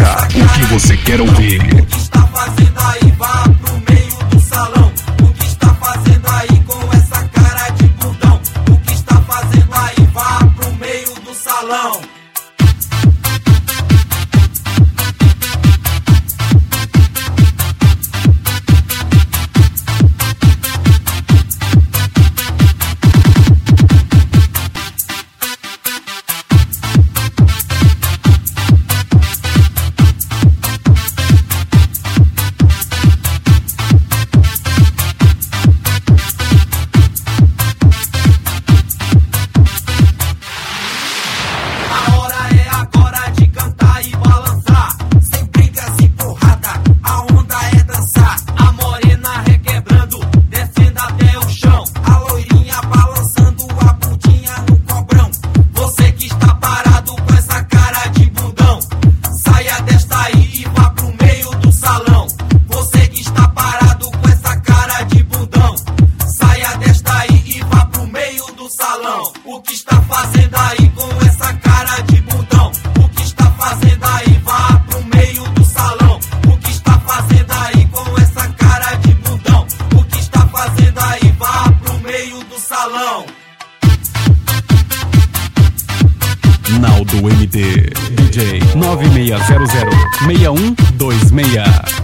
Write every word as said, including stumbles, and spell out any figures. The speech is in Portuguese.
Toca o que você quer ouvir. O que está fazendo aí? Vá pro meio do salão. O que está fazendo aí com essa cara de bundão? O que está fazendo aí? Vá pro meio do salão. O que está fazendo aí com essa cara de bundão? O que está fazendo aí? Vá pro meio do salão. O que está fazendo aí com essa cara de bundão? O que está fazendo aí? Vá pro meio do salão. Naldo M D, D J nove seis zero zero, seis um dois seis.